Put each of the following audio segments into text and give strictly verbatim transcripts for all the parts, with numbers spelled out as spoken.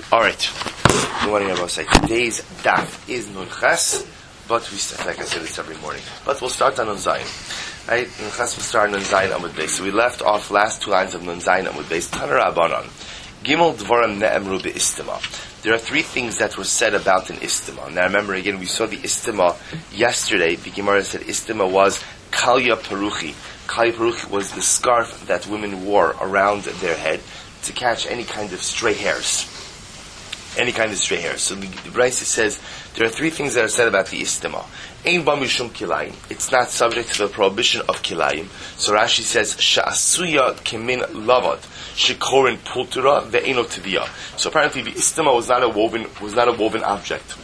Alright. Good morning, everyone. Today's daf is Nun Ches, but we start, like I said, it's every morning. But we'll start on Nun Zayin. Right? Nun Ches will start on Nun Zayin Amud Beis. So we left off last two lines of Nun Zayin Amud Beis. Taner Abanan. Gimel Dvaram Ne'emru Be'istima. There are three things that were said about an istima. Now remember again, we saw the istima yesterday. The Gemara said istima was Kalya Paruchi. Kalya Paruchi was the scarf that women wore around their head to catch any kind of stray hairs. Any kind of stray hairs. So the, the Brisa says there are three things that are said about the istima. Ein ba mishum kilayim. It's not subject to the prohibition of kilayim. So Rashi says sha'asuya kemin lavad shekorin pultura ve'eno tviya. So apparently the istima was not a woven was not a woven object.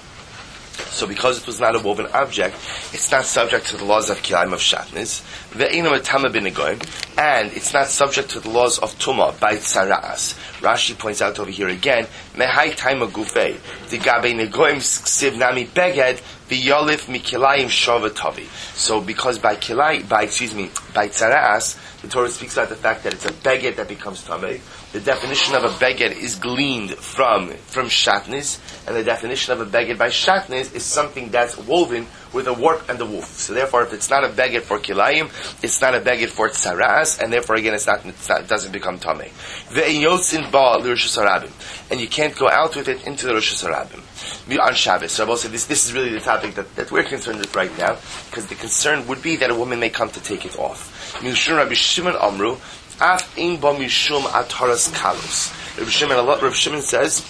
So because it was not a woven object, it's not subject to the laws of kilayim of shatnez. Ve'eno matama b'negoim, and it's not subject to the laws of tuma by tzara'as. Rashi points out over here again, mehai taima gufei digabe negoim ksiv nami beged v'yolif mikilayim shavatavi. So because by kilay, by excuse me, by tzara'as, the Torah speaks about the fact that it's a beged that becomes tamei. The definition of a beged is gleaned from from shatnez, and the definition of a beged by shatnez is something that's woven with a warp and a woof. So therefore, if it's not a beged for kilayim, it's not a beged for tzaras, and therefore again, it's not, it's not it doesn't become tamei. Ve'yotzin ba l'rishus harabim, and you can't go out with it into the rishus harabim on Shabbos. So Rabbi said this this is really the topic that, that we're concerned with right now, because the concern would be that a woman may come to take it off. Mishum Rabbi Shimon Amru. Af in ba mishum ataras kalos. Rabbi Shimon, Rabbi Shimon says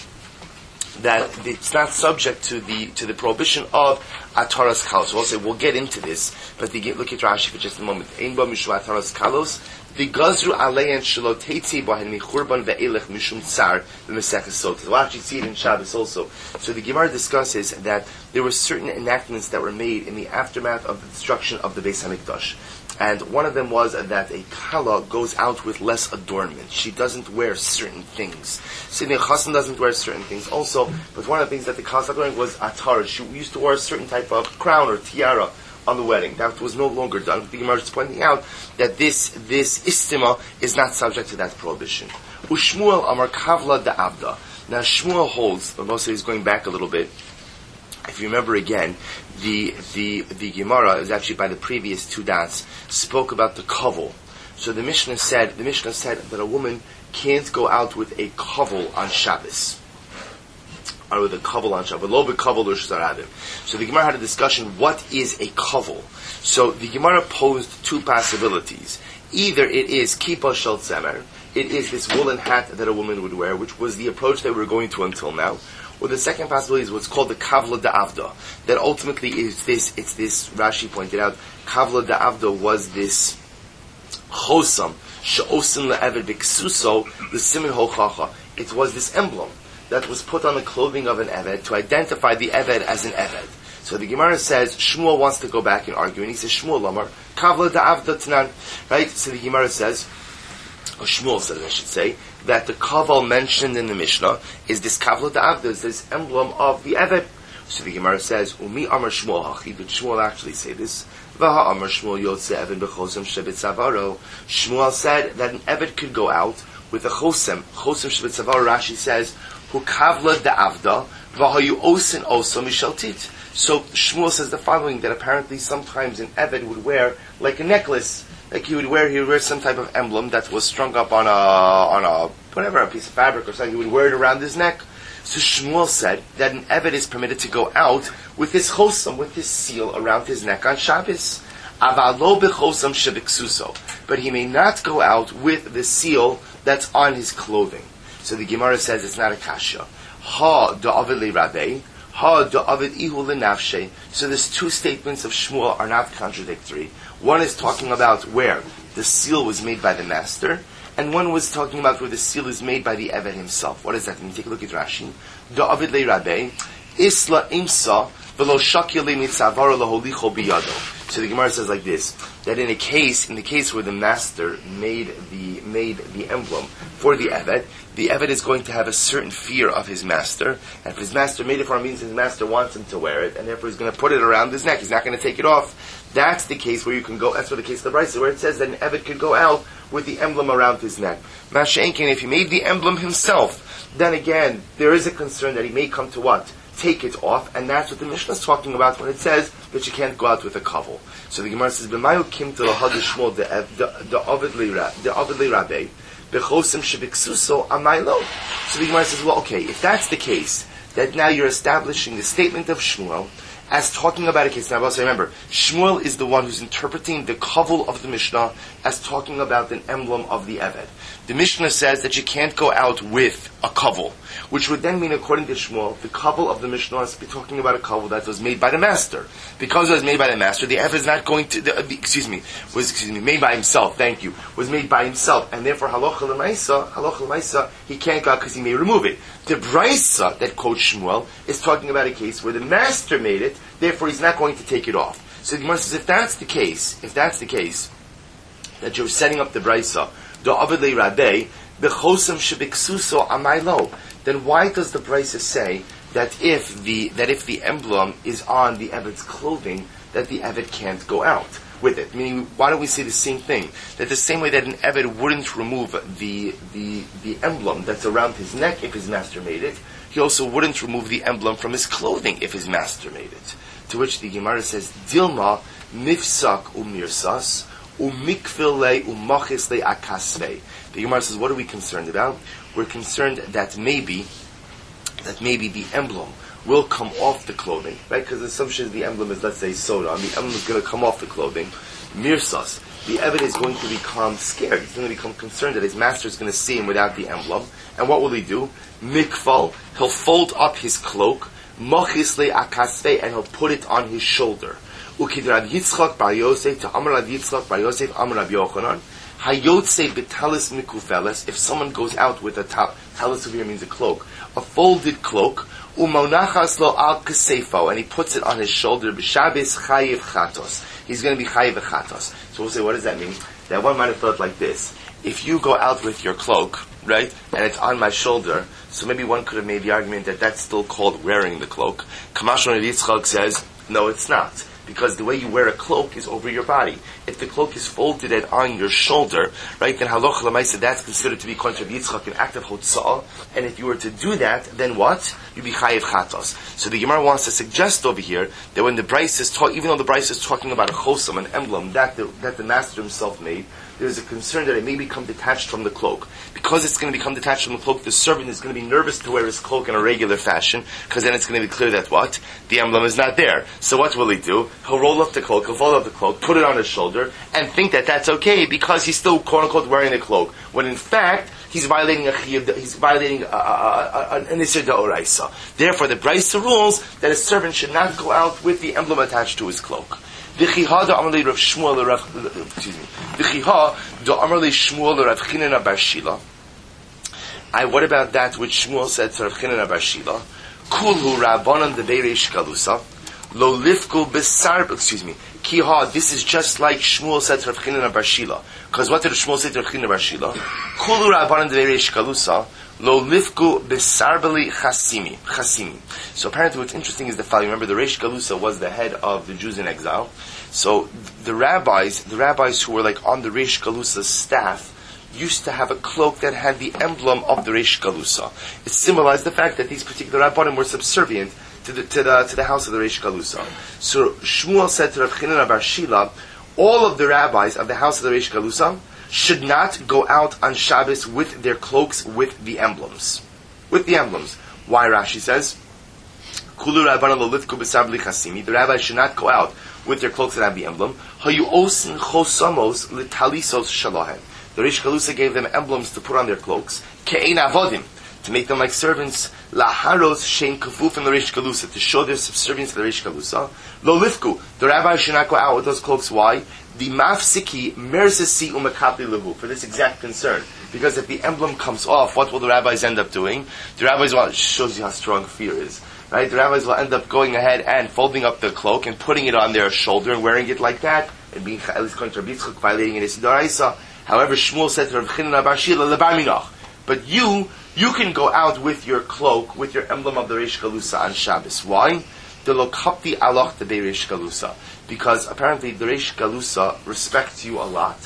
that it's not subject to the to the prohibition of ataras kalos. We'll say we'll get into this, but the, look at Rashi for just a moment. Ein ba mishum ataras kalos. The gazru alein shaloteti bahen michurban ve'elech mishum tsar v'meseches sotas. We'll actually see it in Shabbos also. So the Gemara discusses that there were certain enactments that were made in the aftermath of the destruction of the Beis Hamikdash. And one of them was that a kala goes out with less adornment. She doesn't wear certain things. Sidney Chassan doesn't wear certain things also, but one of the things that the kala started wearing was atar. She used to wear a certain type of crown or tiara on the wedding. That was no longer done. The Gemara is pointing out that this this istima is not subject to that prohibition. Ushmuel Amar Kavla da Avda. Now Shmuel holds, Moshe is going back a little bit. If you remember again, the the the Gemara is actually by the previous two dots spoke about the kavel. So the Mishnah said the Mishnah said that a woman can't go out with a kavel on Shabbos, or with a kavel on Shabbos. Lo b'kavel or shzarabim. So the Gemara had a discussion. What is a kavel? So the Gemara posed two possibilities. Either it is kippah shel tzemer, it is this woolen hat that a woman would wear, which was the approach that we were going to until now. Or the second possibility is what's called the kavla da'avda. That ultimately is this, it's this, Rashi pointed out, kavla da'avda was this chosam, she'osim le'eved b'ksuso, l'simin hochacha. It was this emblem that was put on the clothing of an eved to identify the eved as an eved. So the Gemara says, Shmuel wants to go back and argue, and he says, Shmuel Lamar, kavla da'avda t'nan. Right? So the Gemara says, or Shmuel says, I should say, that the kaval mentioned in the Mishnah is this kavla da'avda, is this emblem of the eved. So the Gemara says, Umi amar Shmuel hachi, did Shmuel actually say this? Vaha amar Shmuel yotze eved b'chosem shebet zavaro. Shmuel said that an eved could go out with a chosem, chosem shebet zavaro. Rashi says, hu kavla da'avda, vaha yu osin oso mishaltit. So Shmuel says the following, that apparently sometimes an eved would wear like a necklace, like he would wear, he would wear some type of emblem that was strung up on a, on a, whatever, a piece of fabric or something. He would wear it around his neck. So Shmuel said that an eved is permitted to go out with his chosam, with his seal around his neck on Shabbos. Avalo bechosam shebiksuso. But he may not go out with the seal that's on his clothing. So the Gemara says it's not a kasha. Ha da'avid le'rabei. Ha da'avid ihu lenafshe. So these two statements of Shmuel are not contradictory. One is talking about where the seal was made by the master, and one was talking about where the seal is made by the eved himself. What does that mean? Take a look at Rashi. Da'avid le'rabei, isla imsa v'lo shakya le'mitzavaro laholicho biyado. So the Gemara says like this, that in a case, in the case where the master made the made the emblem for the eved, the eved is going to have a certain fear of his master, and if his master made it for him, means his master wants him to wear it, and therefore he's going to put it around his neck. He's not going to take it off. That's the case where you can go. That's what the case of the Brisa, where it says that an eved could go out with the emblem around his neck. Masha'enkin, if he made the emblem himself, then again, there is a concern that he may come to what? Take it off, and that's what the Mishnah is talking about when it says that you can't go out with a kavel. So the Gemara says, "B'mayu kim to lahad shmol the the Ovid li Rabbi b'chosim shebiksuso amaylo." So the Gemara says, "Well, okay, if that's the case, that now you're establishing the statement of Shmuel as talking about a case." Now, also remember, Shmuel is the one who's interpreting the kavel of the Mishnah as talking about an emblem of the Eved. The Mishnah says that you can't go out with a kavel, which would then mean, according to Shmuel, the kavel of the Mishnah is talking about a kavel that was made by the master. Because it was made by the master, the Eved is not going to, the, the, excuse me, was, excuse me, made by himself, thank you, was made by himself, and therefore, halacha l'maisa, halacha l'maisa, he can't go out because he may remove it. The Brisa that quotes Shmuel is talking about a case where the master made it, therefore he's not going to take it off. So the Gemara says, if that's the case, if that's the case, that you're setting up the Brisa, the Ovid li Rabbi, the Chosam shebiksuso amaylo, then why does the Brisa say that if the that if the emblem is on the Eved's clothing, that the Eved can't go out with it? Meaning, why don't we say the same thing? That the same way that an Eved wouldn't remove the the the emblem that's around his neck if his master made it, he also wouldn't remove the emblem from his clothing if his master made it. To which the Gemara says, Dilma nifsak umirsas umikvile umachisle akasve. The Gemara says, what are we concerned about? We're concerned that maybe that maybe the emblem will come off the clothing, right? Because the assumption is the emblem is, let's say, soda, and the emblem is going to come off the clothing. Mirsas, the Eved is going to become scared. He's going to become concerned that his master is going to see him without the emblem. And what will he do? Mikval, he'll fold up his cloak, Mochisle akasve, and he'll put it on his shoulder. Ukid Rav Yitzchak bar Yosef to Amar Rav Yitzchak bar Yosef Amar Rav Yochanan. Hayotse b'talis mikufeles. If someone goes out with a tal- talis over here means a cloak, a folded cloak, umonachas lo al kasefo, and he puts it on his shoulder. B'Shabbos chayiv chatos. He's going to be chayiv chatos. So we'll say, what does that mean? That one might have thought like this: if you go out with your cloak, right, and it's on my shoulder, so maybe one could have made the argument that that's still called wearing the cloak. Kamash Rav Yitzchak says, no, it's not. Because the way you wear a cloak is over your body. If the cloak is folded and on your shoulder, right, then halacha l'maisa, that's considered to be contra Yitzchak, an act of hotzah. And if you were to do that, then what? You'd be chayiv chatos. So the Gemara wants to suggest over here that when the Bryce is talking, even though the Bryce is talking about a chosam, an emblem that the, that the master himself made, there's a concern that it may become detached from the cloak. Because it's going to become detached from the cloak, the servant is going to be nervous to wear his cloak in a regular fashion, because then it's going to be clear that what? The emblem is not there. So what will he do? He'll roll up the cloak, he'll fold up the cloak, put it on his shoulder, and think that that's okay because he's still quote-unquote wearing the cloak. When in fact, he's violating a he's violating a, a, a, an Isser D'Oraisa. Therefore, the Brisa rules that a servant should not go out with the emblem attached to his cloak. V'chiha da amalei Rav Shmuel Rav, excuse me. V'chiha da amalei Shmuel Rav Chinena bar Shila. I, what about that which Shmuel said to Rav Chinena bar Shila? Kulhu Rabbanan de Beirish Galusa. Lo lifku besar, excuse me. Kiha, this is just like Shmuel said to Rav Chinena bar Shila. Because what did Shmuel say to Rav Chinena bar Shila? Kulu Rabbanan de Beirish Galusa. Lo lifku besarbeli chasimi. Chasimi. So apparently what's interesting is the following. Remember, the Reish Galusa was the head of the Jews in exile. So the rabbis, the rabbis who were like on the Reish Galusa's staff, used to have a cloak that had the emblem of the Reish Galusa. It symbolized the fact that these particular rabbanim were subservient to the to the to the house of the Reish Galusa. So Shmuel said to Rav Chinena bar Shila, all of the rabbis of the house of the Reish Galusa should not go out on Shabbos with their cloaks with the emblems. With the emblems. Why? Rashi says, Kulu Rabbanan lo lifku b'sar chasimi. The rabbis should not go out with their cloaks that have the emblem. Hayu osin chosamos litalisos shalahem. The Reish Galusa gave them emblems to put on their cloaks. Ke'ein avodim. To make them like servants. Laharos shein kafuf in the Reish Galusa. To show their subservience to the Reish Galusa. Lo lifku. The rabbis should not go out with those cloaks. Why? The mafsiki merzesi umakapli lehu, for this exact concern. Because if the emblem comes off, what will the rabbis end up doing? The rabbis, well, it shows you how strong fear is. Right? The rabbis will end up going ahead and folding up the cloak and putting it on their shoulder and wearing it like that, and being at least contra Yitzchak, violating an Isser D'Oraisa. However, Shmuel said to Rav Chinena bar Shila, lebar minach. But you, you can go out with your cloak, with your emblem of the Reish Galusa on Shabbos. Why? The lokapti alach the Reish Galusa. Because apparently the Reish Galusa respects you a lot.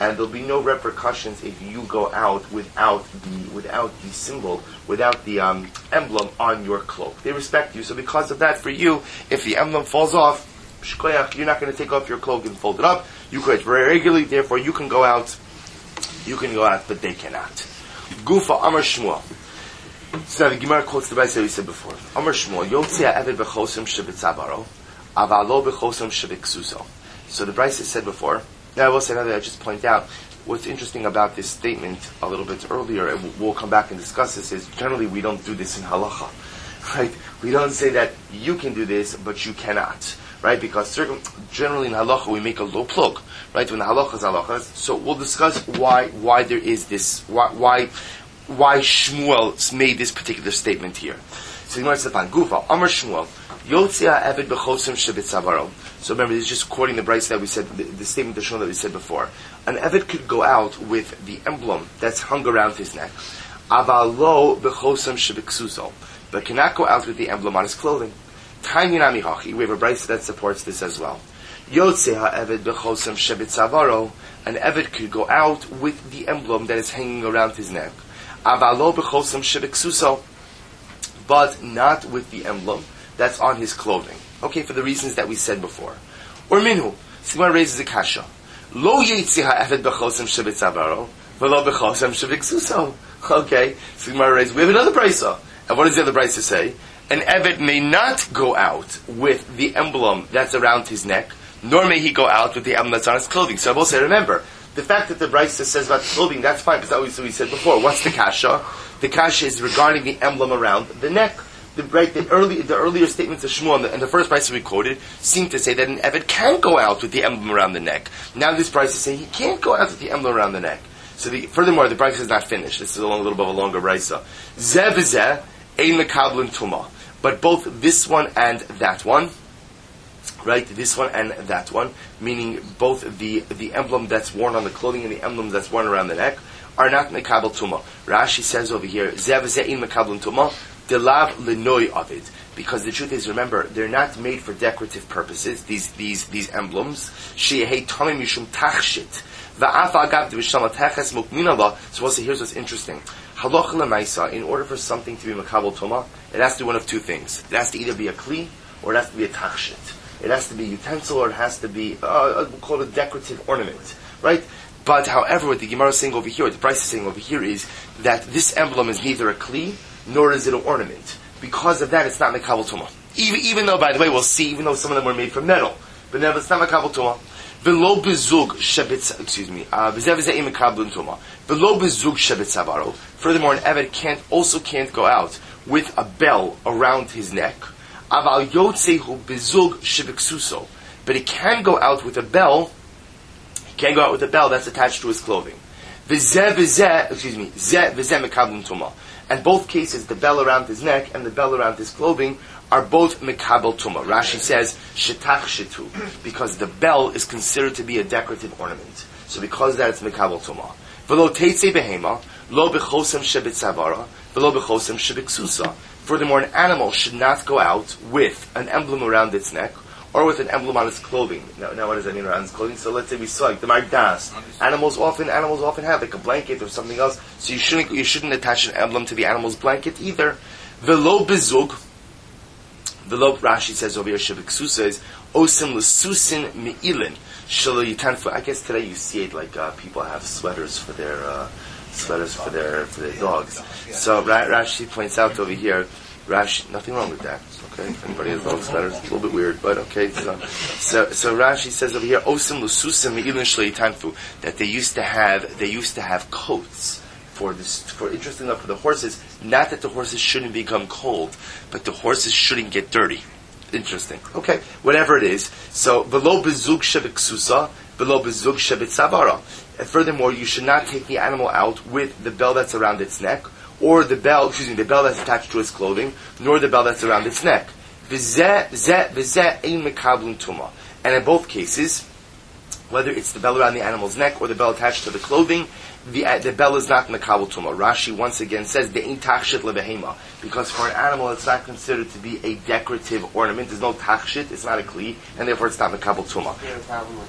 and there'll be no repercussions if you go out without the without the symbol, without the um, emblem on your cloak. They respect you, so because of that, for you, if the emblem falls off, you're not going to take off your cloak and fold it up. You could very regularly, therefore you can go out. You can go out, but they cannot. Gufa Amar Shmuel. So now the Gemara quotes the Brayso that we said before. Amar Shmuel, Yotzei ha'eved b'chosim shebitzavaro, avalo b'chosim shebiksuso. So the Brayso said before. Now I will say another. I just point out what's interesting about this statement a little bit earlier, and we'll come back and discuss this. Is generally we don't do this in halacha, right? We don't say that you can do this, but you cannot, right? Because certain, generally in halacha we make a low plug, right? When the halacha is halacha, so we'll discuss why why there is this why why why Shmuel made this particular statement here. So the Gemara says, "Gufa Amar Shmuel, Yotzei ha'eved b'chosim shebitzavaro." So remember, this is just quoting the Brayso that we said, the, the statement of Shmuel that we said before. An eved could go out with the emblem that's hung around his neck, avalo b'chosim shebiksuso, but cannot go out with the emblem on his clothing. Tanya nami hachi. We have a Brayso that supports this as well. Yotzei ha'eved b'chosim shebitzavaro. An eved could go out with the emblem that is hanging around his neck, avalo b'chosim shebiksuso, but not with the emblem that's on his clothing. Okay, for the reasons that we said before. Or minhu, Simon raises a kasha. Lo yetzi ha'eved b'chosim shebitzavaro, v'lo b'chosim shebiksuso. Okay, Simon raises. We have another Brayso, and what does the other Brayso say? An eved may not go out with the emblem that's around his neck, nor may he go out with the emblem that's on his clothing. So I will say, remember, the fact that the Brayso says about clothing, that's fine, because that's what we said before. What's the kasha? The kasha is regarding the emblem around the neck. The, right, the, early, the earlier statements of Shmuel and the, and the first Brayso we quoted seem to say that an eved can go out with the emblem around the neck. Now this Brayso is saying he can't go out with the emblem around the neck. So the, furthermore, the Brayso is not finished. This is a long, little bit of a longer Brayso. Zeh v'zeh ein mekablin tuma. But both this one and that one, right, this one and that one, meaning both the, the emblem that's worn on the clothing and the emblem that's worn around the neck, are not mekabel tuma. Rashi says over here, Zeh v'zeh ein mekablin tuma. Delav lenoy of it, because the truth is, remember, they're not made for decorative purposes. These these these emblems. She'ehei tamim mishum tachshit. Va'af agav d'visham teches mukminala. So also here's what's interesting. Halacha lemaisa. In order for something to be makabel tuma, it has to be one of two things. It has to either be a kli or it has to be a tachshit. It has to be utensil or it has to be uh, we'll call it a decorative ornament, right? But however, what the Gemara is saying over here, what the Brayso is saying over here, is that this emblem is neither a kli nor is it an ornament. Because of that, it's not mekabel tuma. Even, even though, by the way, we'll see, even though some of them were made from metal, but never, it's not mekabel tuma. V'lo bezug shebitz, excuse me, v'zeh v'zeh im mekabel tuma. V'lo bezug shebitzavaro. Furthermore, an eved can't, also can't go out with a bell around his neck. Aval yotzehu bezug shebiksuso. But he can go out with a bell, he can go out with a bell that's attached to his clothing. V'zeh v'zeh, excuse me, zeh v'zeh mekabel tuma. And both cases, the bell around his neck and the bell around his clothing, are both mekabel tuma. Rashi says shetach shetu, because the bell is considered to be a decorative ornament. So because of that, it's mekabel tuma. V'lo teitze behema, lo b'chosem shebitzavara, v'lo b'chosem shebiksusa. Furthermore, an animal should not go out with an emblem around its neck or with an emblem on its clothing. Now, now what does that mean around its clothing? So let's say we saw like the Magdas. Animals often animals often have like a blanket or something else. So you shouldn't you shouldn't attach an emblem to the animal's blanket either. V'lo bezug. V'lo, Rashi says over here, Shebiksusa is osim l'susin me'ilin shelo yitanfu. I guess today you see it like uh, people have sweaters for their uh, sweaters for their for their dogs. So Rashi points out over here, Rashi, nothing wrong with that. Okay, if anybody has dog sweaters, it's a little bit weird, but okay. So, so, so Rashi says over here, "Osim lususim me'ilin shleitanfu," that they used to have, they used to have coats for this. For interesting enough, for the horses, not that the horses shouldn't become cold, but the horses shouldn't get dirty. Interesting. Okay, whatever it is. So, below bezug shebiksusa, below bezug shebitzavara. And furthermore, you should not take the animal out with the bell that's around its neck, or the bell, excuse me, the bell that's attached to its clothing, nor the bell that's around its neck. V'zeh, zeh, v'zeh ein mekablin tuma. And in both cases, whether it's the bell around the animal's neck or the bell attached to the clothing, the uh, the bell is not mekabel tuma. Rashi once again says the ein tachshit lebehema, because for an animal it's not considered to be a decorative ornament. There's no tachshit, it's not a kli, and therefore it's not mekabel tuma. You have a problem with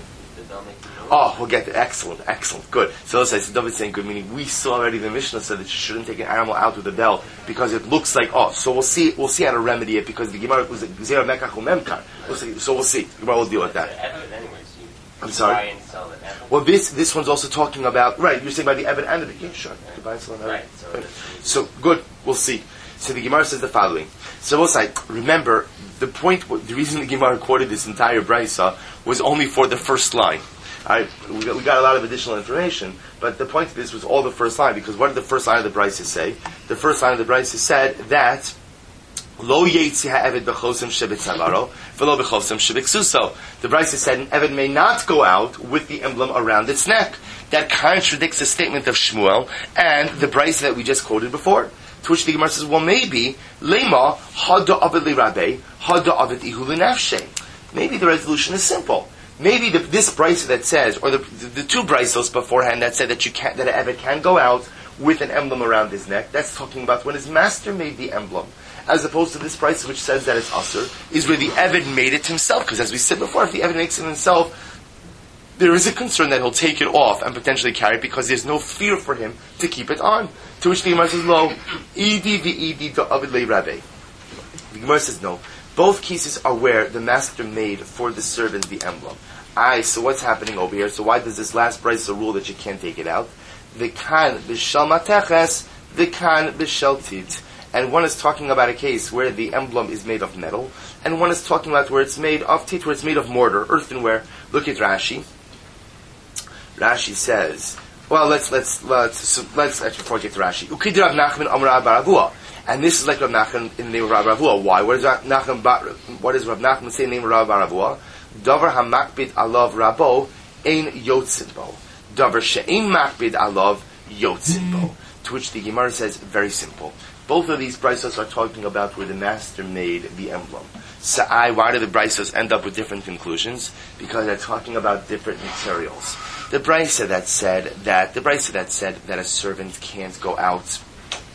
the bell making noise? Oh, we'll get there. Excellent, excellent, good. So let's say, so David's saying good, meaning we saw already the Mishnah said that you shouldn't take an animal out with a bell because it looks like oh. So we'll see, we'll see how to remedy it because the Gemara was Zera Mekach Umemkar. We'll see. So we'll see. The Gemara will deal with that. I'm sorry. Well, this this one's also talking about right. You're saying about the Evan and the yeah, sure. You buy and sell an right. So, so good. We'll see. So the Gemara says the following. So we'll say, remember the point. The reason the Gemara quoted this entire brisa was only for the first line. All right, we got, we got a lot of additional information, but the point of this was all the first line because what did the first line of the brisa say? The first line of the brisa said that. Lo yetzi ha'eved b'chosim shebetzavaro, v'lo b'chosim shebeksuso. The Brisa said an eved may not go out with the emblem around its neck. That contradicts the statement of Shmuel and the Brisa that we just quoted before. To which the Gemara says, well, maybe lema hada avid lirabe, hada avid ihu l'nafshe. Maybe the resolution is simple. Maybe the, this Brisa that says, or the, the, the two Brisos beforehand that said that you can that an eved can go out with an emblem around his neck. That's talking about when his master made the emblem. As opposed to this price which says that it's asur, is where the Eved made it himself. Because as we said before, if the Eved makes it himself, there is a concern that he'll take it off and potentially carry it because there's no fear for him to keep it on. To which the Gemara says, lo, idi v'idi to Avid le Rabbe. The Gemara says, no. Both cases are where the master made for the servant the emblem. Aye, so what's happening over here? So why does this last price rule that you can't take it out? The kan b'shal mateches, the kan b'shal tit. And one is talking about a case where the emblem is made of metal, and one is talking about where it's made of tit, where it's made of mortar, earthenware. Look at Rashi. Rashi says, well, let's let's let's so let's actually forget Rashi. Ukid Rav Nachman Amar Baravua, and this is like Rav Nachman in the name of Rav Baravua. Why? What does Rav Nachman? What does Rav Nachman say in the name of Rav Baravua? Davar hamakbid alav rabo ein yotzin bo. Davar she'ein makbid alav yotzin bo. To which the Gemara says, very simple. Both of these brisos are talking about where the master made the emblem. So, I, why do the brisos end up with different conclusions? Because they're talking about different materials. The brisa that said that the brisa that said that a servant can't go out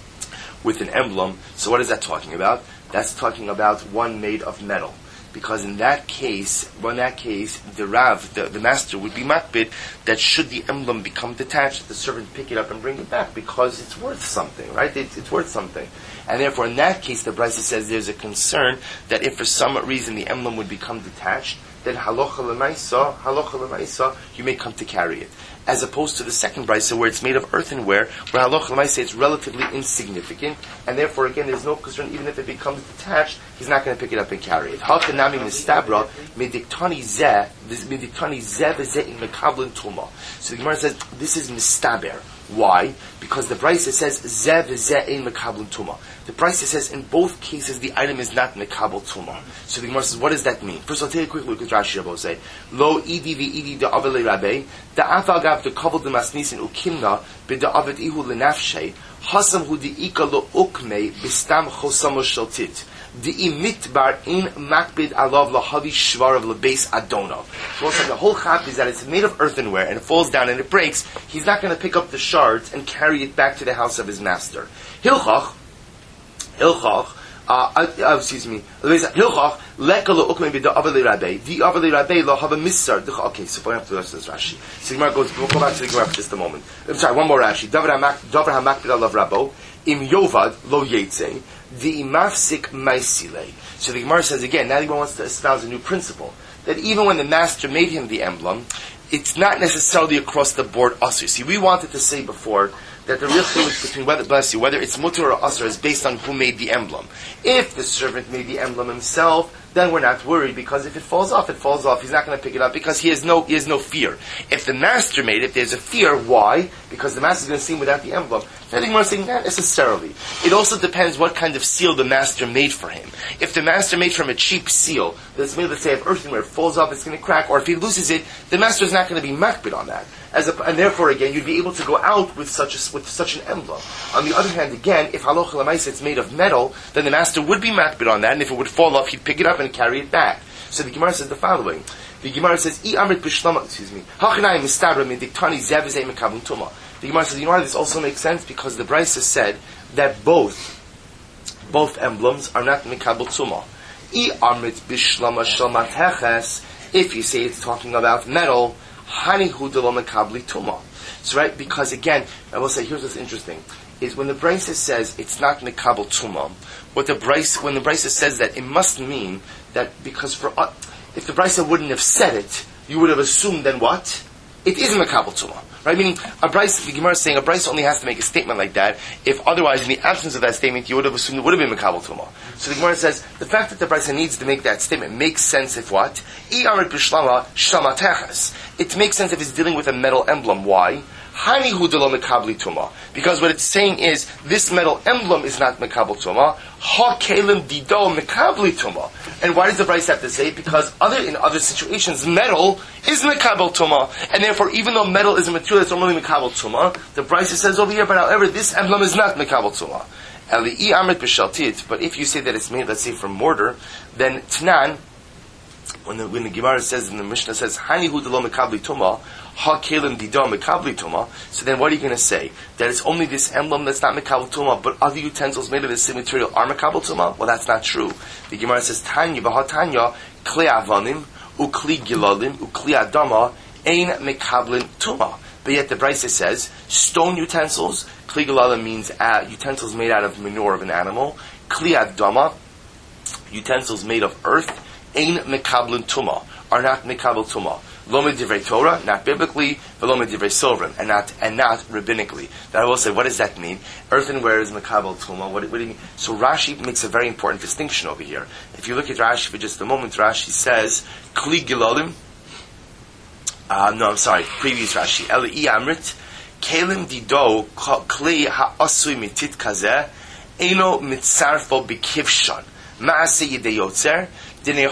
with an emblem. So, what is that talking about? That's talking about one made of metal. Because in that case, well, in that case, the Rav, the, the master, would be makbid that should the emblem become detached, the servant pick it up and bring it back because it's worth something, right? It's, it's worth something. And therefore, in that case, the Brisa says there's a concern that if for some reason the emblem would become detached, then halocha l'maisa, halocha l'maisa, you may come to carry it. As opposed to the second brisa where it's made of earthenware, where halacha l'maisa it's relatively insignificant, and therefore again there's no concern even if it becomes detached, he's not going to pick it up and carry it. Hakanami mistabra mediktani zeh, this mediktani zeh v'zeh in mekablan tuma. So the Gemara says this is mistaber. Why? Because the brisa says zeh v'zeh in mekablan tuma. The brisa says in both cases the item is not mekabel tuma. So the Gemara says, what does that mean? First, I'll take a quick look at Rashi Rabbo say lo idi v'idi da avele rabbe da afal gav the kavod the masnisin ukimna b'da avet ihu lenafshe hasam hu diika lo ukme b'stam chosamo shaltit di'i mitbar in makbid alav lahavi shvarav lebeis adona. So the whole chap is that it's made of earthenware and it falls down and it breaks. He's not going to pick up the shards and carry it back to the house of his master. Hilchach, hilchach. Uh, uh, excuse me. Hilchach lekalo ukme b'da avali rabbe. The avali rabbe lo have a misar. Okay, so we have to do this Rashi. So the Gemara goes. We'll go back to the Gemara for just a moment. I'm sorry. One more Rashi. Davar hamak davar hamak b'da alav rabo im yovad lo yetze the imafsik maisile. So the Gemara says again. Now the Gemara wants to espouse a new principle that even when the master made him the emblem, it's not necessarily across the board asur. See, we wanted to say before that the real difference between whether, bless you, whether it's mutter or asur is based on who made the emblem. If the servant made the emblem himself, then we're not worried because if it falls off, it falls off. He's not going to pick it up because he has no he has no fear. If the master made it, there's a fear. Why? Because the master is going to see him without the emblem. I think we're saying not necessarily. It also depends what kind of seal the master made for him. If the master made from a cheap seal that's made, let's say, of earthenware, it falls off, it's going to crack, or if he loses it, the master is not going to be makbid on that. As a, and therefore, again, you'd be able to go out with such a, with such an emblem. On the other hand, again, if halacha l'maisa it's made of metal, then the master would be makbid on that, and if it would fall off, he'd pick it up and carry it back. So the Gemara says the following. The Gemara says, I amrit b'shlama, excuse me, hachanai mistabra min diktani zev v'zeh mekabun tuma. The Gemara says, you know why this also makes sense? Because the Brisa said that both, both emblems are not mekabel tuma. I amrit b'shlama shel mateches, if you say it's talking about metal, Hani hu de lo mekabli tuma. So right, because again, I will say, here's what's interesting, is when the Brisa says it's not mekabel tuma, what the Brisa, when the Brisa says that, it must mean that because for, uh, if the Brisa wouldn't have said it, you would have assumed then what? It is mekabel tuma. Right? Meaning, a Brisa, the Gemara is saying a Brisa only has to make a statement like that if otherwise, in the absence of that statement, you would have assumed it would have been mekabel tuma. So the Gemara says, the fact that the Brisa needs to make that statement makes sense if what? It makes sense if it's dealing with a metal emblem. Why? Because what it's saying is, this metal emblem is not mekabel tuma. Ha kelim dido mekabli tuma. And why does the Brisa have to say it? Because other in other situations, metal is mekabel tuma, and therefore, even though metal is a material that's normally mekabel tuma, the Brisa says over here, but however, this emblem is not mekabel tuma. But if you say that it's made, let's say, from mortar, then tnan, when the when the Gemara says in the Mishnah says Hani hu de lo mekabli tuma, ha kelim dido mekabli tuma. So then, what are you going to say? That it's only this emblem that's not mekabel tuma, but other utensils made of the same material are mekabel tuma? Well, that's not true. The Gemara says Tanya v'ha Tanya kli avanim ukli gilalim ukli adama ein mekablin tuma. But yet the Brisa says stone utensils. Kli gilalim means uh, utensils made out of manure of an animal. Kli adama, utensils made of earth. Ein mekablin tuma, are not mekabel tuma. Lo medivrei Torah, not biblically, but lo medivrei Sovrim, and not and not rabbinically. That I will say, what does that mean? Earthenware is mekabel tuma. What, what do you mean? So Rashi makes a very important distinction over here. If you look at Rashi for just a moment, Rashi says kli gilalim. Uh, no, I'm sorry. Previous Rashi. Eli amrit kelim dido kli ha'asui mitit kazeh eno mitzarfo b'kivshan ma'ase yidei yotzer. So this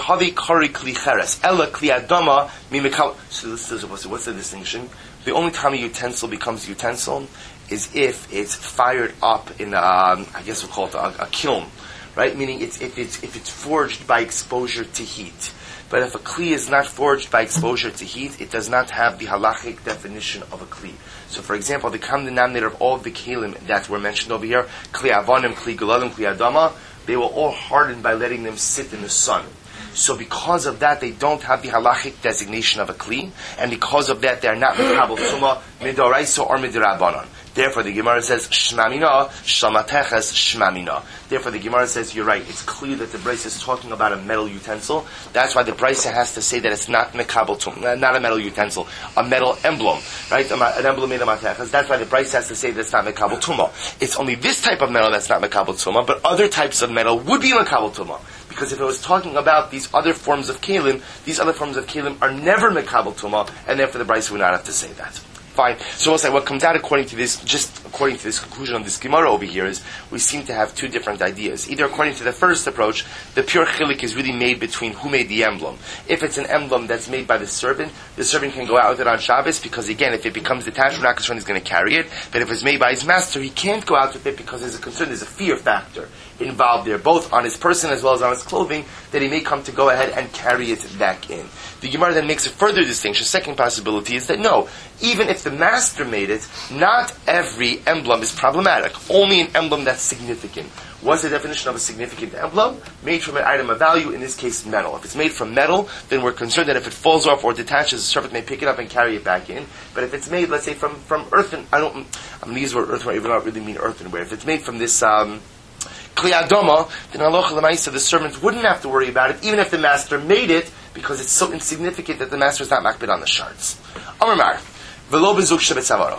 is what's the distinction? The only time a utensil becomes a utensil is if it's fired up in, um, I guess we'll call it a, a kiln, right? Meaning it's, if it's if it's forged by exposure to heat. But if a kli is not forged by exposure to heat, it does not have the halachic definition of a kli. So, for example, the common denominator of all of the kelim that were mentioned over here, kli avonim, kli galalim, kli adama, they were all hardened by letting them sit in the sun. So because of that, they don't have the halachic designation of a kli, and because of that, they are not mekabel tuma midoraisa or midrabanan. Therefore, the Gemara says shmamina shamateches shmamina. Therefore, the Gemara says you're right. It's clear that the Brisa is talking about a metal utensil. That's why the Brisa has to say that it's not mekabel tuma, not a metal utensil, a metal emblem, right? An emblem made of mateches. That's why the Brisa has to say that it's not mekabel tuma. It's only this type of metal that's not mekabel tuma, but other types of metal would be mekabel tuma. Because if it was talking about these other forms of kelim, these other forms of kelim are never mekabel tuma, and therefore the Brisa would not have to say that. Fine. So we'll say what comes out according to this, just according to this conclusion of this Gemara over here, is we seem to have two different ideas. Either according to the first approach, the pure chilik is really made between who made the emblem. If it's an emblem that's made by the servant, the servant can go out with it on Shabbos, because again, if it becomes detached, we're not concerned he's going to carry it. But if it's made by his master, he can't go out with it because there's a concern, there's a fear factor involved there, both on his person as well as on his clothing, that he may come to go ahead and carry it back in. The Gemara then makes a further distinction. Second possibility is that no, even if the master made it, not every emblem is problematic. Only an emblem that's significant. What's the definition of a significant emblem? Made from an item of value, in this case metal. If it's made from metal, then we're concerned that if it falls off or detaches, the servant may pick it up and carry it back in. But if it's made, let's say, from, from earthen, I don't, I mean, these were earthenware, even though I don't really mean earthenware. If it's made from this, um, Kli Adama, then halacha l'maisa, the servant wouldn't have to worry about it, even if the master made it, because it's so insignificant that the master is not makbid on the shards. Amar Mar, v'lo bezug shebetzavaro.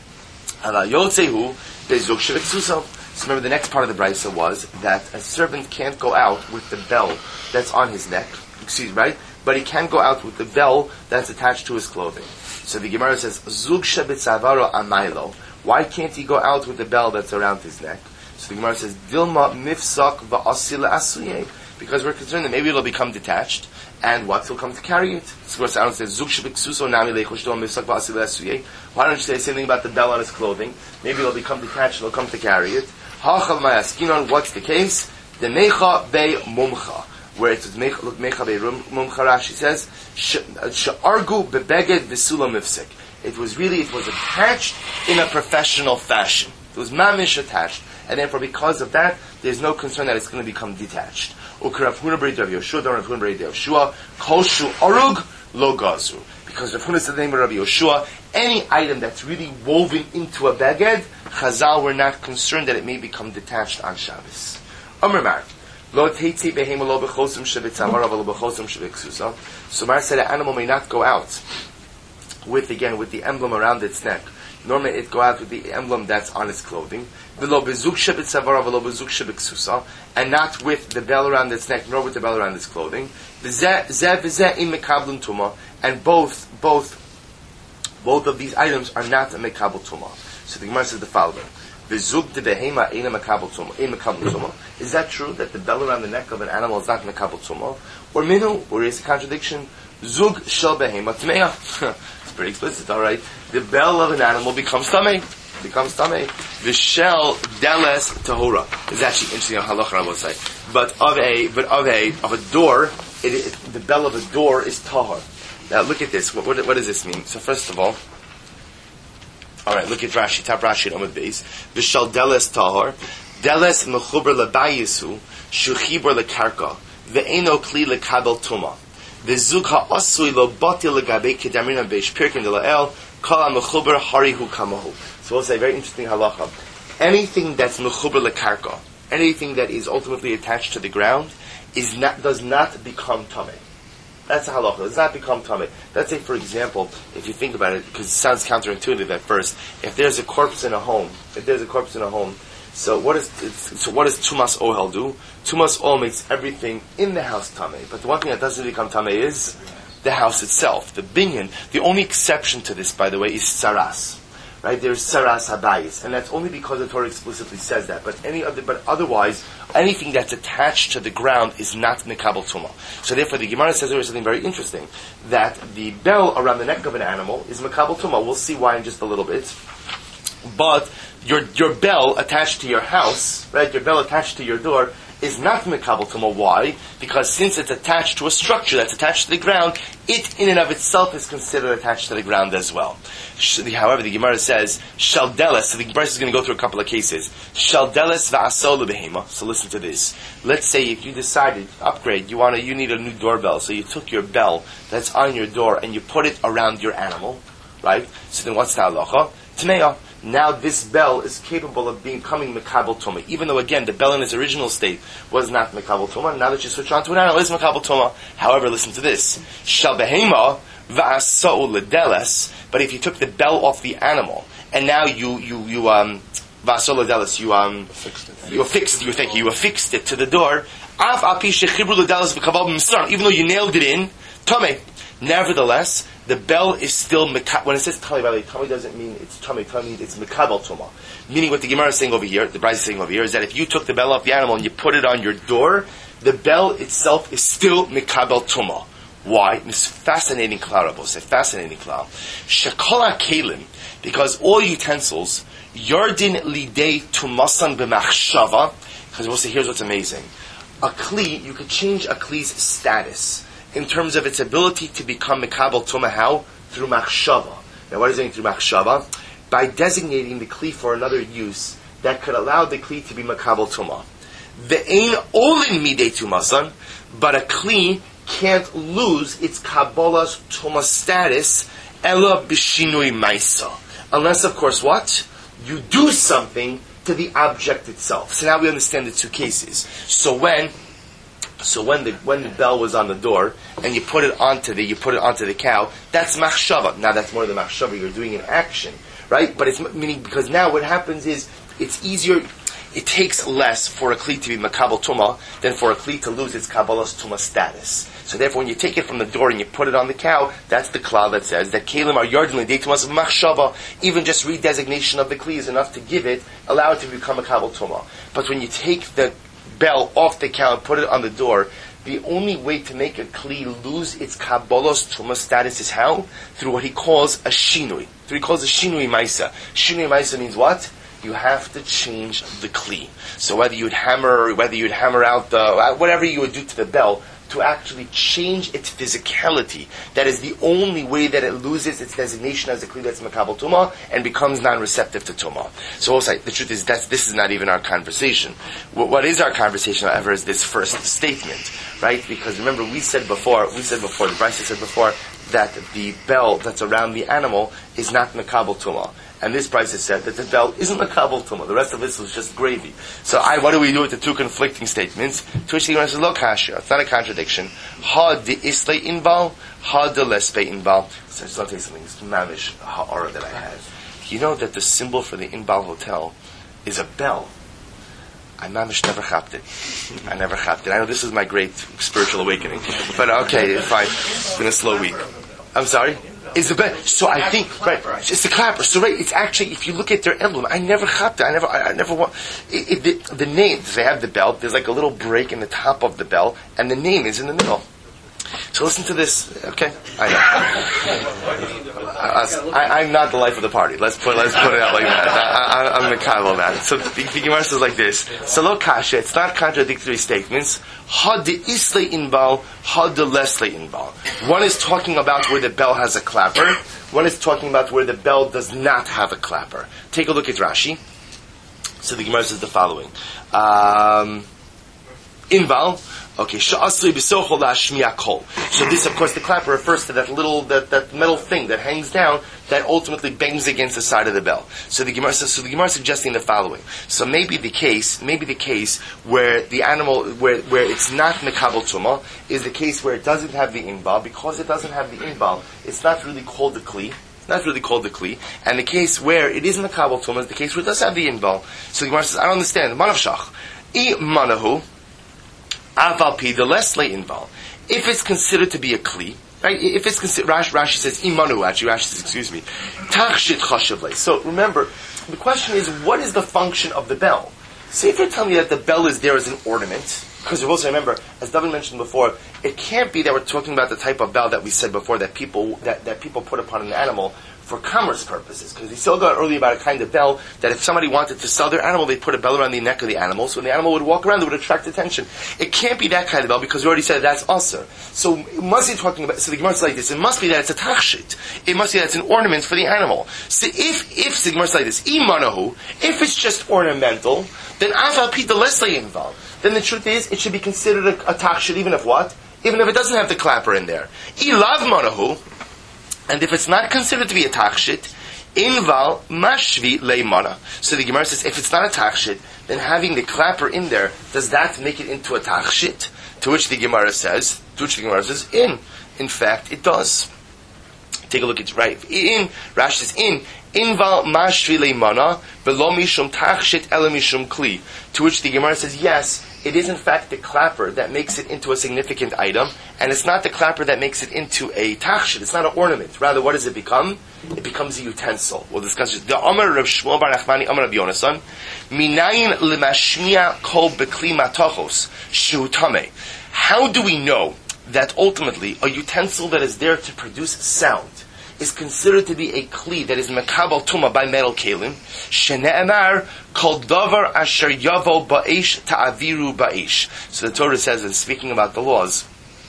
Ala yotzehu bezug shebetzuso. So remember, the next part of the brisa was that a servant can't go out with the bell that's on his neck, excuse me, right? But he can go out with the bell that's attached to his clothing. So the Gemara says, zug shebetzavaro amaylo. Why can't he go out with the bell that's around his neck? So the Gemara says, Dilma mifsak va'asil asuye, because we're concerned that maybe it'll become detached, and what? He'll come to carry it. So the Gemara says, Zug shebiksuso nami leichoshto mifsak va'asil asuye. Why don't you say the same thing about the bell on his clothing? Maybe it'll become detached and he'll come to carry it. Hachal mayaskinon, what's the case? The mecha be mumcha, where it's mecha be mumcha, Rashi says, she'argu bebeged v'sula mifsik. It was really, it was attached in a professional fashion. It was mamish attached. And therefore, because of that, there's no concern that it's going to become detached. Because because Rav Huna said the name of Rabbi Yoshua, any item that's really woven into a beged, Chazal were not concerned that it may become detached on Shabbos. Amar Mar, lo teitzi behema lo bechosim shevitzamara lo bechosim shevitzusa. So Mar said an animal may not go out with, again, with the emblem around its neck. Normally it go out with the emblem that's on its clothing. And not with the bell around its neck, nor with the bell around its clothing. And both, both, both of these items are not a mekabel tuma. So the Gemara says the following: Is that true that the bell around the neck of an animal is not mekabel tuma? Or minu, or is a contradiction? Zug shel behema tmeya. It's pretty explicit, all right. The bell of an animal becomes tamei. Becomes tamei. The shell deles tahura is actually interesting on halacha, I will say. But of a, but of a, of a door, it, it, the bell of a door is tahor. Now look at this. What, what, what does this mean? So first of all, all right, look at Rashi. Top Rashi at Amud Beis. The shell deles tahor, deles mechuber lebayisu, shuchibor lekarka, ve'eno kli lekabel tuma. The zukha asui lo bati legabe kedamina beish pirkin de lael kala mechuber harihu kamahu. So we'll say very interesting halacha. Anything that's mechuber lekarka, anything that is ultimately attached to the ground, is not does not become tamei. That's a halacha. It does not become tamei. Let's say, for example, if you think about it, because it sounds counterintuitive at first, if there's a corpse in a home, if there's a corpse in a home, so what is so what does tumas ohel do? Tumas ohel makes everything in the house tamei, but the one thing that doesn't become tamei is the house itself, the binyan. The only exception to this, by the way, is saras. Right? There's saras habayis, and that's only because the Torah explicitly says that. But any other, but otherwise, anything that's attached to the ground is not mekabel tuma. So therefore, the Gemara says there is something very interesting, that the bell around the neck of an animal is mekabel tuma. We'll see why in just a little bit. But your your bell attached to your house, right? Your bell attached to your door is not mekabel tuma. Why? Because since it's attached to a structure that's attached to the ground, it in and of itself is considered attached to the ground as well. However, the Gemara says shaldeles. So the Gemara is going to go through a couple of cases. Shaldeles va'asol behema. So listen to this. Let's say if you decided upgrade, you want to, you need a new doorbell. So you took your bell that's on your door and you put it around your animal, right? So then what's the halacha? Tmeya. Now this bell is capable of becoming mekabel tuma, even though again the bell in its original state was not mekabel tuma. Now that you switch on to an animal, it's mekabel tuma. However, listen to this: shal behema va'asau ledeles. But if you took the bell off the animal and now you you you um va'asau ledeles, you um affixed it. you affixed you think you affixed it to the door. Av api shechibru ledeles v'kabal b'misran. Even though you nailed it in, tamei. Nevertheless, the bell is still mekabel. When it says tamei, by the way, tamei doesn't mean it's tamei. Tamei means it's mekabel tuma. Meaning, what the Gemara is saying over here, the Bride is saying over here, is that if you took the bell off the animal and you put it on your door, the bell itself is still mekabel tuma. Why? This fascinating klal, Rabos, a fascinating klal. Shekola kelim, because all utensils, yardin lidei tumasan b'machshava. Because we'll say, here's what's amazing: a kli, you could change a kli's status in terms of its ability to become mekabel tuma. How? Through machshava. Now, what is it through machshava? By designating the kli for another use that could allow the kli to be mekabel tuma. Ve'ein olin midei tumasan, but a kli can't lose its kabbalah's tuma status ela b'shinui maisa, unless, of course, what? You do something to the object itself. So now we understand the two cases. So when So when the when the bell was on the door and you put it onto the you put it onto the cow, that's machshava. Now that's more than machshava. You're doing an action, right? But it's meaning because now what happens is it's easier. It takes less for a kli to be mekabel tuma than for a kli to lose its kabbalah's tuma status. So therefore, when you take it from the door and you put it on the cow, that's the klal that says that kelim are yardin l'dei tumas of machshava. Even just redesignation of the kli is enough to give it, allow it to become a kabel tuma. But when you take the bell off the cow and put it on the door, the only way to make a kli lose its kabbalah's tuma status is how? Through what he calls a shinui. Through he calls a shinui maisa. Shinui maisa means what? You have to change the kli. So whether you'd hammer, whether you'd hammer out the whatever you would do to the bell to actually change its physicality. That is the only way that it loses its designation as a kli that's makabel tumah and becomes non-receptive to tumah. So we'll say, the truth is that this is not even our conversation. What, what is our conversation, however, is this first statement, right? Because remember, we said before, we said before, the Brisa said before, that the bell that's around the animal is not makabel tumah. And this Brisa said that the bell isn't makabel tumah. The rest of this was just gravy. So I, what do we do with the two conflicting statements? To which the Gemara says, lo kasha. It's not a contradiction. Ha de isle inval, ha de lespe inval. So I just want to tell you something. It's mamish ha'ara that I had. You know that the symbol for the Inbal Hotel is a bell. I mamish never chapped it. I never chapped it. I know this is my great spiritual awakening. But okay, fine. It's been a slow week. I'm sorry? Is the bell. So I think, right, it's the clapper. So right, it's actually, if you look at their emblem, I never chapped it. I never, I, I never want, it, it, the, the name, they have the bell, there's like a little break in the top of the bell, and the name is in the middle. So listen to this, okay? I know. I, I, I'm not the life of the party. Let's put let's put it out like that. I, I, I'm the Kaival man. So the, the Gemara says like this: Salo kasha. It's not contradictory statements. Ha de isle inbal, ha de lesle inbal. One is talking about where the bell has a clapper. One is talking about where the bell does not have a clapper. Take a look at Rashi. So the Gemara says the following: um, Inbal. Okay, sha'asli b'sochol la'ashmiya kol. So this, of course, the clapper refers to that little, that, that metal thing that hangs down that ultimately bangs against the side of the bell. So the Gemara says, so the Gemara is suggesting the following. So maybe the case, maybe the case where the animal, where, where it's not mekabel tumah, is the case where it doesn't have the inbal. Because it doesn't have the inbal, it's not really called the kli. It's not really called the kli. And the case where it is mekabel tumah is the case where it does have the inbal. So the Gemara says, I don't understand. Manav shach. I manahu. Aval pi the less inval. If it's considered to be a kli, right? If it's considered, Rashi, Rashi says imanu. Actually, Rashi says, excuse me, tachshit chashavle. So remember, the question is, what is the function of the bell? Say if you're telling me that the bell is there as an ornament, because you're also remember, as David mentioned before, it can't be that we're talking about the type of bell that we said before that people that, that people put upon an animal for commerce purposes, because we spoke earlier about a kind of bell that if somebody wanted to sell their animal, they'd put a bell around the neck of the animal, so when the animal would walk around, it would attract attention. It can't be that kind of bell, because we already said that's usher. So it must be talking about, so the Gemara is like this, it must be that it's a tachshit. It must be that it's an ornament for the animal. So if, if the Gemara is like this, imanahu, if it's just ornamental, then aval pi the lesle involved. Then the truth is, it should be considered a, a tachshit, even if what? Even if it doesn't have the clapper in there. Ilav manahu, and if it's not considered to be a tachshit, inval mashvi leimana. So the Gemara says, if it's not a tachshit, then having the clapper in there, does that make it into a tachshit? To which the Gemara says, to which the Gemara says, in. In fact, it does. Take a look at right. In Rashi says, in inval mashvi leimana velo mishum tachshit ela mishum kli. To which the Gemara says, yes, it is in fact the clapper that makes it into a significant item, and it's not the clapper that makes it into a tachshit. It's not an ornament. Rather, what does it become? It becomes a utensil. We'll discuss it. The Amar Rav Shmuel Bar Nachmani Amar Rav Yonasan Minayin lemashmiya kol bekli matachos shu tameh. How do we know that ultimately a utensil that is there to produce sound is considered to be a kli that is mekabel tumah by metal kalim? Shene'emar kol davar asher yavo ba'esh ta'aviru ba'esh. So the Torah says, in speaking about the laws,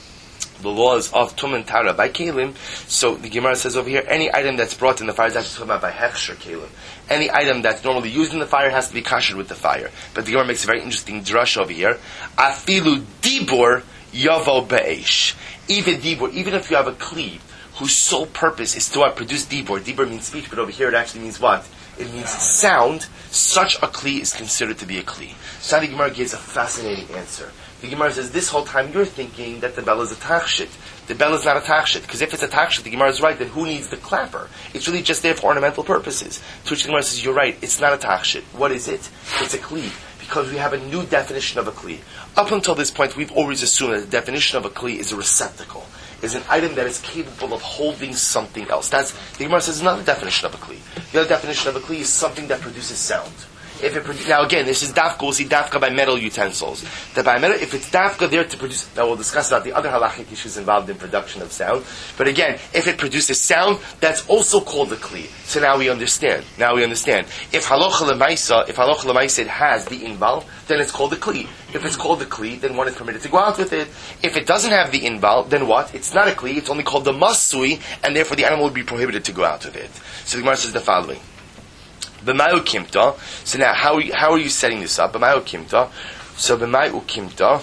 the laws of tum and tara by kalim. So the Gemara says over here, any item that's brought in the fire is actually talking about by hechsher kalim. Any item that's normally used in the fire has to be kashered with the fire. But the Gemara makes a very interesting drush over here. Afilu dibur yavo ba'esh. Even dibur, even if you have a kli whose sole purpose is to uh, produce dibur. Dibur means speech, but over here it actually means what? It means sound. Such a kli is considered to be a kli. So the Gemara gives a fascinating answer. The Gemara says, this whole time you're thinking that the bell is a tachshit. The bell is not a tachshit, because if it's a tachshit, the Gemara is right, then who needs the clapper? It's really just there for ornamental purposes. To which the Gemara says, you're right, it's not a tachshit. What is it? It's a kli. Because we have a new definition of a kli. Up until this point, we've always assumed that the definition of a kli is a receptacle, is an item that is capable of holding something else. That's, the Gemara says, it's not the definition of a kli. The other definition of a kli is something that produces sound. if it produ- now again, this is dafka. We'll see dafka by metal utensils. The by metal, if it's dafka there to produce, now we'll discuss about the other halachic issues involved in production of sound. But again, if it produces sound, that's also called a kli. So now we understand. Now we understand. If halacha lemaisa, if halacha lemaisa has the inval, then it's called a kli. If it's called a kli, then one is permitted to go out with it. If it doesn't have the inval, then what? It's not a kli. It's only called the masui, and therefore the animal would be prohibited to go out with it. So the Gemara says the following. B'mayu kimta. So now, how are you, how are you setting this up? B'mayu kimta. So b'mayu kimta.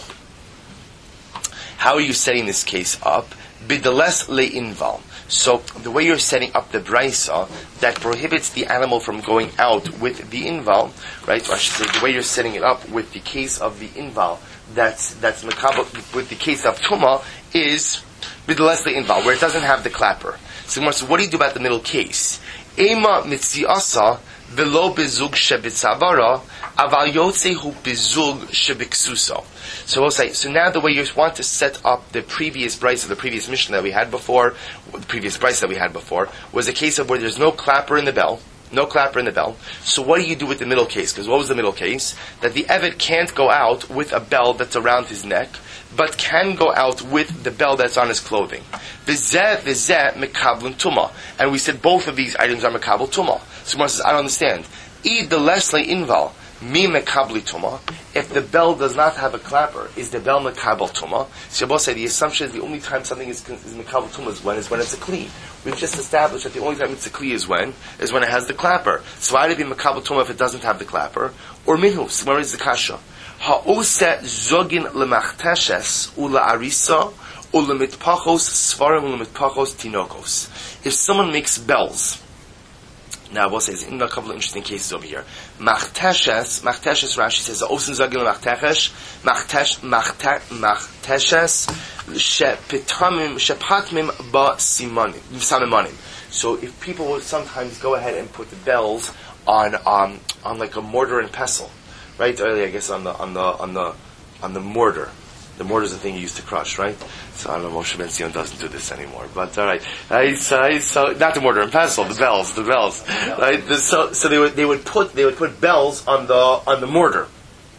How are you setting this case up? B'deles le'inval. So the way you're setting up the brisa that prohibits the animal from going out with the inval, right? Or I should say, the way you're setting it up with the case of the inval, that's that's makabel, with the case of tuma is b'deles le'inval, where it doesn't have the clapper. So, so what do you do about the middle case? Ema mitziasa velo bezug shebitzavara aval yotzehu bezug shebiksuso. So we'll say, so now the way you want to set up the previous brisa, the previous mission that we had before, the previous brisa that we had before, was a case of where there's no clapper in the bell, no clapper in the bell. So what do you do with the middle case? Because what was the middle case? That the eved can't go out with a bell that's around his neck, but can go out with the bell that's on his clothing. V'zeh, v'zeh, mekablun tuma. And we said both of these items are mekabel tuma. So Gemara says, I don't understand. Eid the lesle inval, mi mekabli tuma. If the bell does not have a clapper, is the bell mekabel tuma? So Shabbos say the assumption is the only time something is, is mekabel tuma is when, is when it's a kli. We've just established that the only time it's a kli is when, is when it has the clapper. So why would it be mekabel tuma if it doesn't have the clapper? Or minhu, so where is the kasha? Ha'ose zogin lemachtashes ula arisa ula mitpachos svarim ula mitpachos tinokos. If someone makes bells, now we'll say there's in a couple of interesting cases over here. Machteshes, machteshes Rashi says osin zogin lemachteches, machtesh machteshes shepitamim shepatmim ba simonim samimanim. So if people would sometimes go ahead and put the bells on um on like a mortar and pestle. Right, earlier I guess on the on the on the on the mortar. The mortar is the thing you used to crush, right? So I don't know, Moshe Ben Zion doesn't do this anymore. But all right, I, so, I, so not the mortar and pestle, the bells, the bells, right? The, so so they would they would put they would put bells on the on the mortar,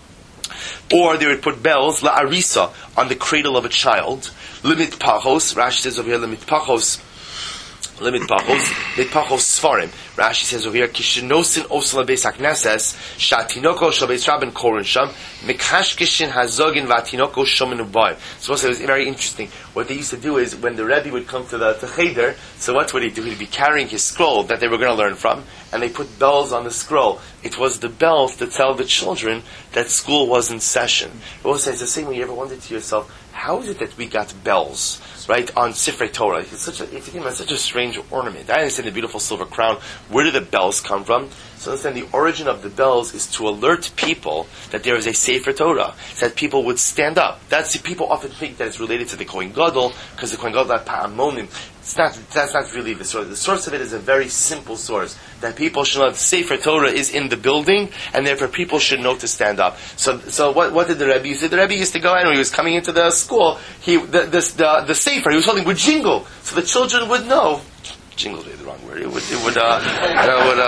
or they would put bells la arisa on the cradle of a child. Limit pachos. Rashi says over here limit pachos. Limit pachos, mitpachos svarim. Rashi says over here, kishinosin osla beis hakneses, shatinoko shal beis rabin korin sham, mikashkishin hazogin vatinoko shomin ubayim. So it was very interesting. What they used to do is, when the Rebbe would come to the to cheder, so what would he do? He'd be carrying his scroll that they were going to learn from, and they put bells on the scroll. It was the bells to tell the children that school was in session. It was the same way. You ever wondered to yourself, how is it that we got bells, right, on Sifrei Torah? It's such a, if you think about it, such a strange ornament. I understand the beautiful silver crown. Where do the bells come from? So understand the origin of the bells is to alert people that there is a Sefer Torah, so that people would stand up. That's people often think that it's related to the Kohen Gadol, because the Kohen Gadol had Pa'amonim. It's not, that's not really the source. The source of it is a very simple source, that people should know the Sefer Torah is in the building, and therefore people should know to stand up. So, so what, what did the Rebbe use? The Rebbe used to go in when he was coming into the school, he, the, the, the, the Sefer, he was holding would jingle, so the children would know. Jingle would be the wrong word. It would, it would, uh, it would,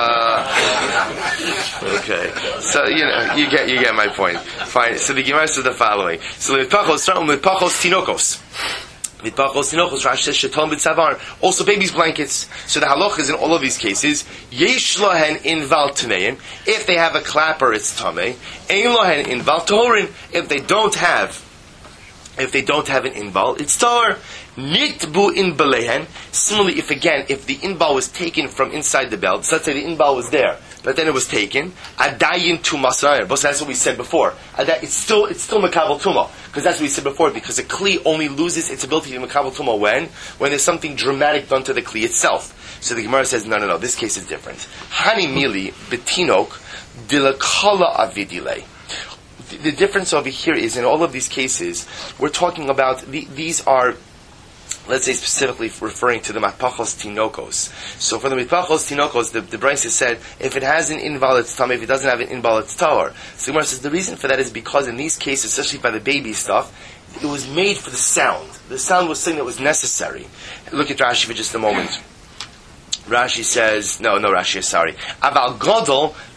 uh, okay. So, you know, you get, you get my point. Fine. So the Gemara says the following. So, mitpachos, mitpachos tinokos. Mitpachos tinokos, Rashi says, shetom b'tzavar. Also babies' blankets. So the halach is in all of these cases, yesh lohen inval tameim. If they have a clapper, it's tamei. Ein lohen inval tohorin. If they don't have, if they don't have an inval, it's tahor. Nitbu in belehen. Similarly, if again, if the inbal was taken from inside the belt, so let's say the inbal was there, but then it was taken, adayin tu masrayim. But that's what we said before. It's still it's still makabel tuma, because that's what we said before. Because a kli only loses its ability to makabel tuma when when there's something dramatic done to the kli itself. So the Gemara says, no, no, no. This case is different. Hani mili betinok dilakala avidile. The difference over here is in all of these cases, we're talking about the, these are. Let's say specifically referring to the matpachos tinokos. So for the matpachos tinokos, the, the Brisa said, if it has an inval, it's tam. If it doesn't have an inval, it's tahor. So the Gemara says the reason for that is because in these cases, especially by the baby stuff, it was made for the sound. The sound was something that was necessary. Look at Rashi for just a moment. Rashi says, no, no Rashi, sorry. Aval Godol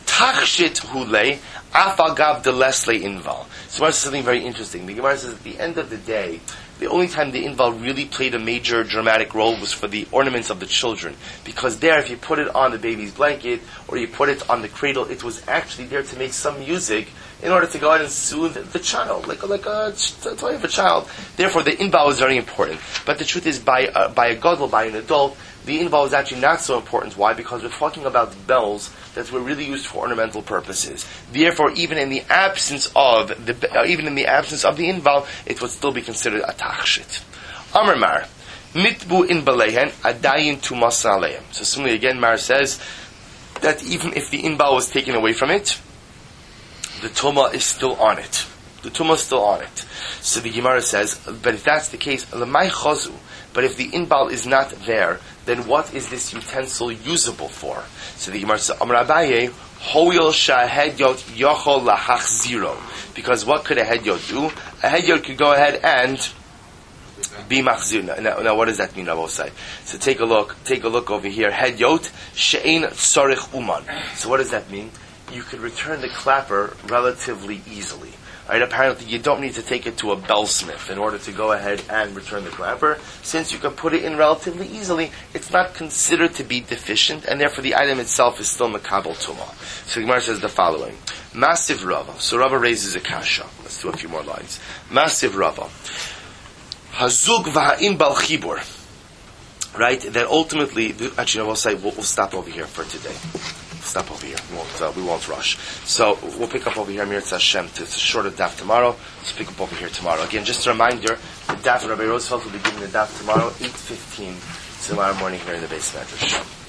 Tachshit hule afagav de lesle inval. So Gemara says something very interesting. The Gemara says at the end of the day, the only time the inval really played a major dramatic role was for the ornaments of the children. Because there, if you put it on the baby's blanket, or you put it on the cradle, it was actually there to make some music in order to go ahead and soothe the child, like, like a toy of a child. Therefore, the inval is very important. But the truth is, by, uh, by a gadol, by an adult, the inval is actually not so important. Why? Because we're talking about bells that were really used for ornamental purposes. Therefore, even in the absence of the uh, even in the absence of the inval, it would still be considered a tachshit. Amar Mar, nitbu in balehen adayin tumas aleim. So similarly, again, Mar says that even if the inval was taken away from it, the tuma is still on it. The tuma is still on it. So the Gemara says, but if that's the case, lemay chazu. But if the inbal is not there, then what is this utensil usable for? So the Gemara says, Amar Abaye, hoil shahedyot yochol lahachziro. Because what could a hedyot do? A hedyot could go ahead and be machzir. Now, now what does that mean, Rabosai? So take a look, take a look over here. Hedyot she'ein tzorich uman. So what does that mean? You could return the clapper relatively easily. Right? Apparently, you don't need to take it to a bellsmith in order to go ahead and return the clapper. Since you can put it in relatively easily, it's not considered to be deficient, and therefore the item itself is still makabel tumah. So the Gemara says the following: Massive Rava. So Rava raises a kasha. Let's do a few more lines. Massive Rava. Hazug v'ha'in bal chibur. Right? That ultimately, actually, I will say we'll, we'll stop over here for today. Stop over here. We won't, uh, we won't rush. So we'll pick up over here. Mir Hashem. It's a shorter daf tomorrow. Let's pick up over here tomorrow. Again, just a reminder: the daf of Rabbi Roosevelt will be giving the daf tomorrow, eight fifteen tomorrow morning here in the base medrash.